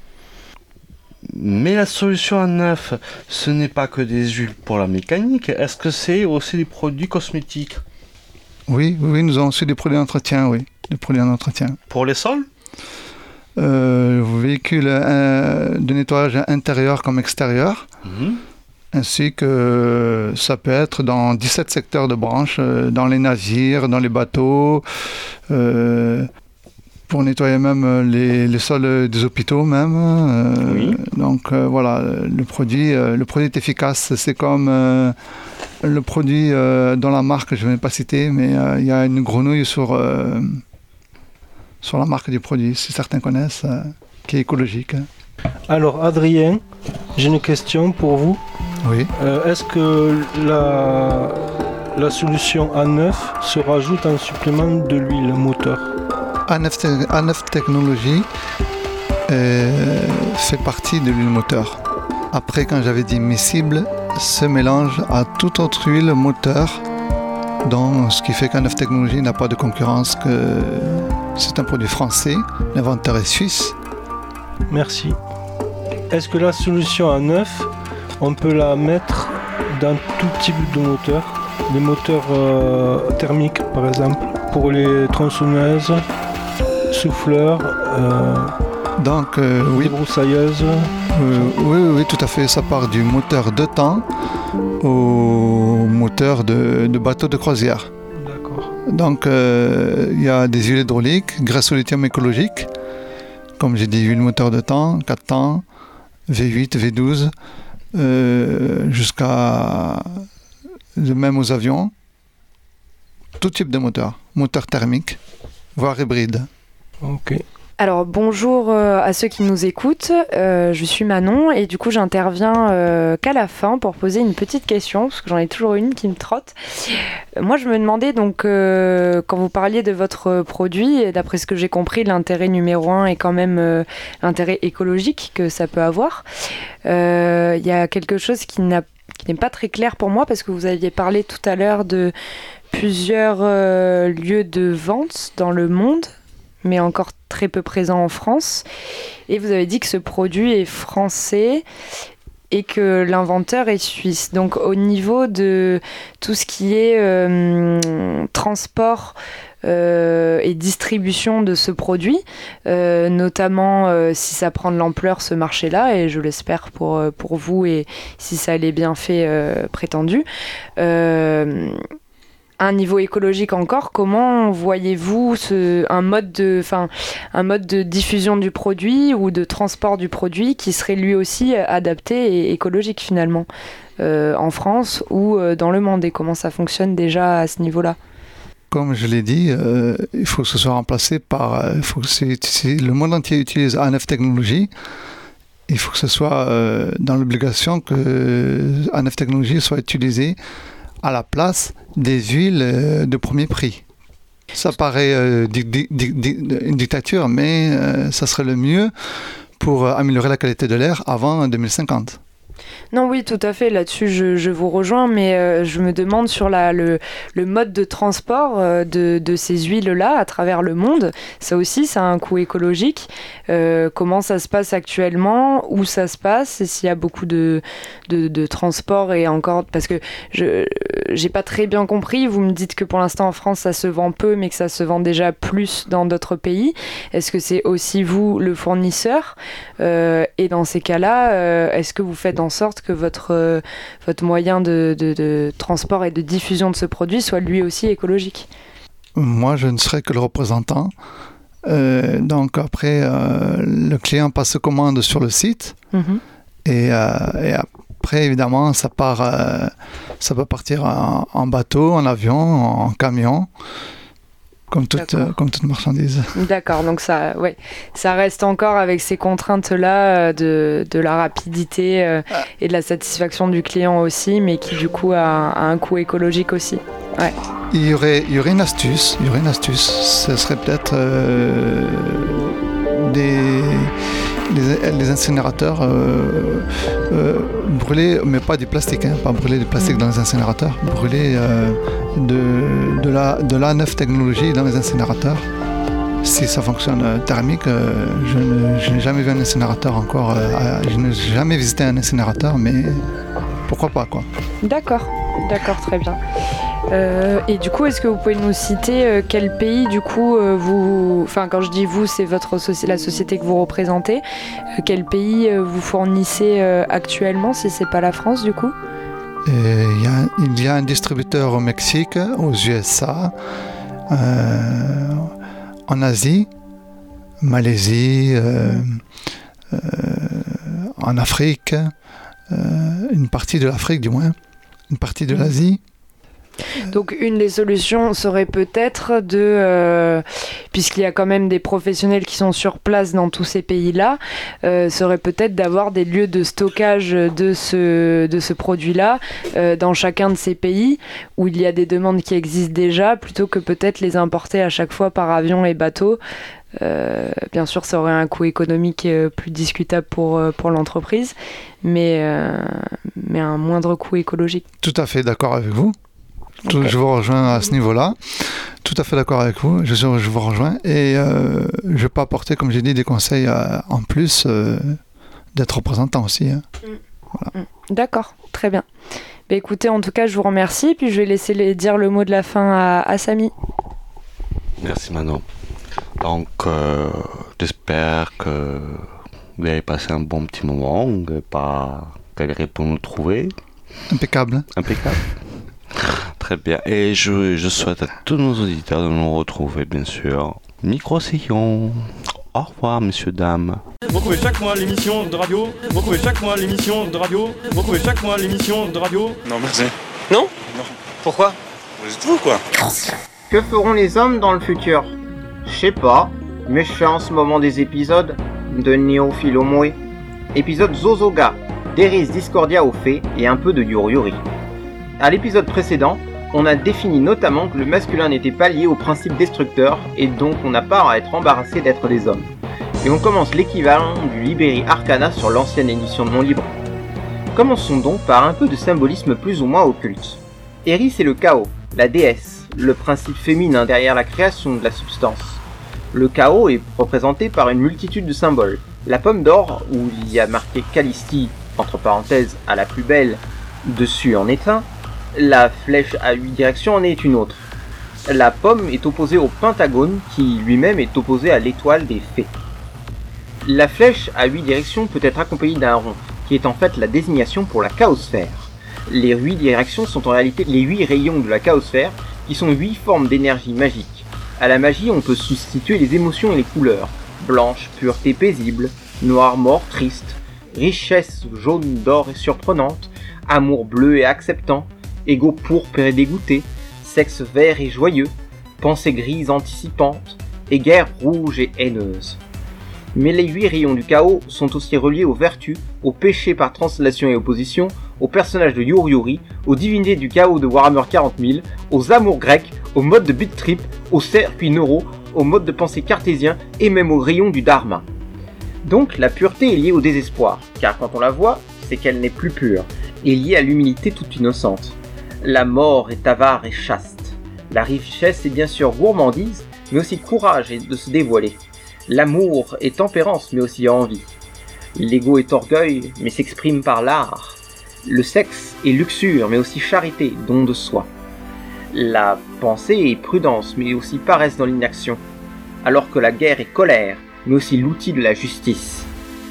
Mais la solution à neuf, ce n'est pas que des huiles pour la mécanique, est-ce que c'est aussi des produits cosmétiques? Oui, oui, oui, nous avons aussi des produits d'entretien, oui. Des produits d'entretien. Pour les sols? Euh, vos véhicules euh, de nettoyage intérieur comme extérieur, Mhm. ainsi que ça peut être dans dix-sept secteurs de branches, euh, dans les navires, dans les bateaux, euh, pour nettoyer même euh, les, les sols des hôpitaux même. euh, Oui. Donc euh, voilà, le produit, euh, le produit est efficace. C'est comme euh, le produit euh, dont la marque, je ne vais pas citer, mais euh, il y a une grenouille sur, euh, sur la marque du produit, si certains connaissent, euh, qui est écologique. Alors, Adrien, j'ai une question pour vous. Oui. Euh, est-ce que la, la solution A neuf se rajoute en supplément de l'huile moteur? A neuf, te- A neuf Technologies euh, fait partie de l'huile moteur. Après, quand j'avais dit miscible, se mélange à toute autre huile moteur, donc ce qui fait qu'A neuf Technologies n'a pas de concurrence, que c'est un produit français, l'inventeur est suisse. Merci. est-ce que la solution à neuf, on peut la mettre dans tout type de moteur? Les moteurs euh, thermiques, par exemple, pour les tronçonneuses, souffleurs, euh, Donc, euh, oui. broussailleuses. Euh, oui, oui, oui, tout à fait. Ça part du moteur de temps au moteur de, de bateau de croisière. D'accord. Donc, euh, il y a des huiles hydrauliques, graisse au lithium écologique. Comme j'ai dit, huile moteur de temps, quatre temps, V huit, V douze, euh, jusqu'à même aux avions. Tout type de moteur. Moteur thermique, voire hybride. Ok. Alors bonjour euh, à ceux qui nous écoutent, euh, je suis Manon et du coup j'interviens euh, qu'à la fin pour poser une petite question parce que j'en ai toujours une qui me trotte. Euh, moi je me demandais donc euh, quand vous parliez de votre produit, et d'après ce que j'ai compris l'intérêt numéro un est quand même euh, l'intérêt écologique que ça peut avoir. Il euh, y a quelque chose qui n'a qui n'est pas très clair pour moi parce que vous aviez parlé tout à l'heure de plusieurs euh, lieux de vente dans le monde, mais encore très peu présent en France. Et vous avez dit que ce produit est français et que l'inventeur est suisse. Donc au niveau de tout ce qui est euh, transport euh, et distribution de ce produit, euh, notamment euh, si ça prend de l'ampleur ce marché-là, et je l'espère pour, pour vous et si ça l'est bien fait euh, prétendu, euh, un niveau écologique encore, comment voyez-vous ce, un, mode de, enfin, un mode de diffusion du produit ou de transport du produit qui serait lui aussi adapté et écologique finalement euh, en France ou euh, dans le monde, et comment ça fonctionne déjà à ce niveau-là? Comme je l'ai dit, euh, il faut que ce soit remplacé par... Il faut que c'est, c'est, le monde entier utilise A neuf Technologies. Il faut que ce soit euh, dans l'obligation que A neuf Technologies soit utilisé à la place des huiles euh, de premier prix. Ça paraît euh, di- di- di- di- une dictature, mais euh, ça serait le mieux pour euh, améliorer la qualité de l'air avant deux mille cinquante. Non, oui, tout à fait, là-dessus je, je vous rejoins, mais euh, je me demande sur la, le, le mode de transport euh, de, de ces huiles-là à travers le monde. Ça aussi, ça a un coût écologique. Euh, comment ça se passe actuellement, où ça se passe, et s'il y a beaucoup de, de, de transport, et encore, parce que je j'ai pas très bien compris, vous me dites que pour l'instant en France ça se vend peu, mais que ça se vend déjà plus dans d'autres pays. Est-ce que c'est aussi vous le fournisseur euh, et dans ces cas-là, euh, est-ce que vous faites en sorte que votre, euh, votre moyen de, de, de transport et de diffusion de ce produit soit lui aussi écologique? Moi, je ne serai que le représentant. Euh, donc après, euh, le client passe commande sur le site. Mmh. Et, euh, et après, évidemment, ça, part, euh, ça peut partir en, en bateau, en avion, en camion. Comme toute, euh, comme toute marchandise. D'accord, donc ça, ouais, ça reste encore avec ces contraintes-là euh, de, de la rapidité euh, et de la satisfaction du client aussi, mais qui du coup a, a un coût écologique aussi. Ouais. Il y aurait, il y aurait une astuce, il y aurait une astuce. Ce serait peut-être euh, des, les, les incinérateurs euh, euh, brûler, mais pas du plastique, hein, pas brûler du plastique mmh. dans les incinérateurs, brûler euh, de, de, la, de l'A neuf Technologies dans les incinérateurs. Si ça fonctionne euh, thermique, euh, je, ne, je n'ai jamais vu un incinérateur encore, euh, je n'ai jamais visité un incinérateur, mais pourquoi pas, quoi. D'accord, d'accord, très bien. Euh, et du coup, est-ce que vous pouvez nous citer euh, quel pays, du coup, euh, vous... Enfin, quand je dis vous, c'est votre soci... la société que vous représentez. Euh, quel pays euh, vous fournissez euh, actuellement, si c'est pas la France, du coup? Et il, y a, il y a un distributeur au Mexique, aux U S A, euh, en Asie, Malaisie, euh, euh, en Afrique, euh, une partie de l'Afrique du moins, une partie de l'Asie. Donc une des solutions serait peut-être de, euh, puisqu'il y a quand même des professionnels qui sont sur place dans tous ces pays-là, euh, serait peut-être d'avoir des lieux de stockage de ce, de ce produit-là euh, dans chacun de ces pays où il y a des demandes qui existent déjà, plutôt que peut-être les importer à chaque fois par avion et bateau. Euh, bien sûr, ça aurait un coût économique euh, plus discutable pour, euh, pour l'entreprise, mais, euh, mais un moindre coût écologique. Tout à fait d'accord avec vous. Okay. Je vous rejoins à ce niveau-là. Tout à fait d'accord avec vous. Je, je vous rejoins. Et euh, je peux apporter, comme j'ai dit, des conseils euh, en plus euh, d'être représentant aussi. Hein. Mmh. Voilà. Mmh. D'accord, très bien. Bah, écoutez, en tout cas, je vous remercie, puis je vais laisser les, dire le mot de la fin à, à Samy. Merci Manon. Donc, euh, j'espère que vous avez passé un bon petit moment, vous n'avez pas galéré pour nous trouver. Impeccable. Hein. Impeccable. Très bien. Et je, je souhaite à tous nos auditeurs de nous retrouver, bien sûr. Micro-sillon. Au revoir, messieurs, dames. Retrouvez chaque mois l'émission de radio. Retrouvez chaque mois l'émission de radio. Retrouvez chaque mois l'émission de radio. Non, merci. Non Non. Pourquoi Vous êtes fous, quoi. Que feront les hommes dans le futur? Je sais pas, mais je fais en ce moment des épisodes de Néophilomoé. Épisode Zozoga, d'Eris Discordia au fait et un peu de Yuri. À l'épisode précédent, on a défini notamment que le masculin n'était pas lié au principe destructeur et donc on n'a pas à être embarrassé d'être des hommes. Et on commence l'équivalent du Liberi Arcana sur l'ancienne édition de Mon Livre. Commençons donc par un peu de symbolisme plus ou moins occulte. Eris est le chaos, la déesse, le principe féminin derrière la création de la substance. Le chaos est représenté par une multitude de symboles. La pomme d'or, où il y a marqué Callisti, entre parenthèses, à la plus belle, dessus en est un. La flèche à huit directions en est une autre. La pomme est opposée au pentagone, qui lui-même est opposé à l'étoile des fées. La flèche à huit directions peut être accompagnée d'un rond, qui est en fait la désignation pour la chaosphère. Les huit directions sont en réalité les huit rayons de la chaosphère, qui sont huit formes d'énergie magique. À la magie, on peut substituer les émotions et les couleurs. Blanche, pureté paisible, noir, mort, triste, richesse jaune, d'or et surprenante, amour bleu et acceptant, ego pourpre et dégoûté, sexe vert et joyeux, pensée grise anticipante, et guerre rouge et haineuse. Mais les huit rayons du chaos sont aussi reliés aux vertus, aux péchés par translation et opposition, aux personnages de Yuri, aux divinités du chaos de Warhammer quarante mille, aux amours grecs, aux modes de beat trip, aux circuits neuraux, aux modes de pensée cartésien et même aux rayons du dharma. Donc la pureté est liée au désespoir, car quand on la voit, c'est qu'elle n'est plus pure, et liée à l'humilité toute innocente. La mort est avare et chaste. La richesse est bien sûr gourmandise, mais aussi courage et de se dévoiler. L'amour est tempérance, mais aussi envie. L'ego est orgueil, mais s'exprime par l'art. Le sexe est luxure, mais aussi charité, don de soi. La pensée est prudence, mais aussi paresse dans l'inaction. Alors que la guerre est colère, mais aussi l'outil de la justice.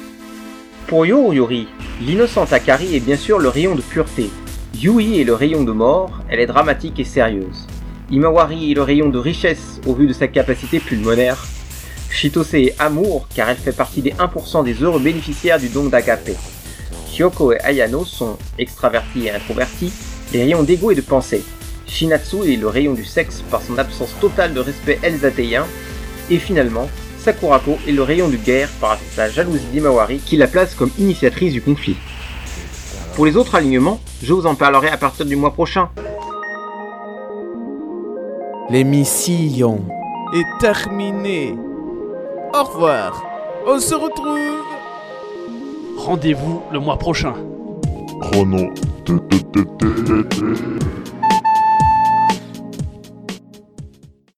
Pour Yuri, l'innocente Akari est bien sûr le rayon de pureté. Yui est le rayon de mort, elle est dramatique et sérieuse. Imawari est le rayon de richesse au vu de sa capacité pulmonaire. Chitose est amour car elle fait partie des un pour cent des heureux bénéficiaires du don d'Agapé. Kyoko et Ayano sont extravertis et introvertis, les rayons d'ego et de pensée. Shinatsu est le rayon du sexe par son absence totale de respect elsatéen. Et finalement, Sakurako est le rayon de guerre par sa jalousie d'Imawari qui la place comme initiatrice du conflit. Pour les autres alignements, je vous en parlerai à partir du mois prochain. L'émission est terminée. Au revoir. On se retrouve. Rendez-vous le mois prochain. Chrono.